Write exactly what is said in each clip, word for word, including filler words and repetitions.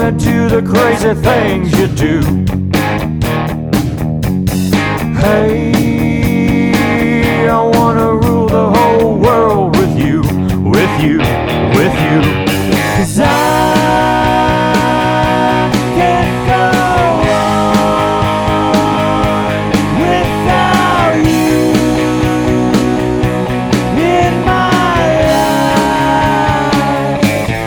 wanna do the crazy things you do. Hey, I wanna rule the whole world with you, with you, with you. 'Cause I can't go on without you in my life.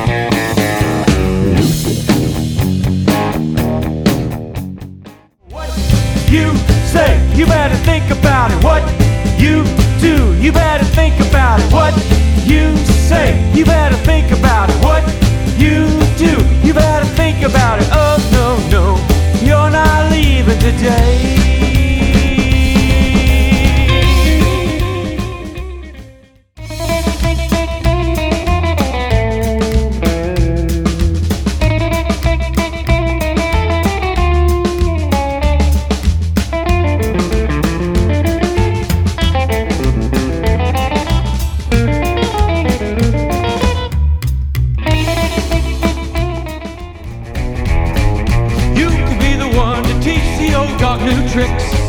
What you say, you better think about it. What you do, you better think about it. What you say, you better think about it. What you do, you better think about it. Oh no, no, you're not leaving today. Got new tricks.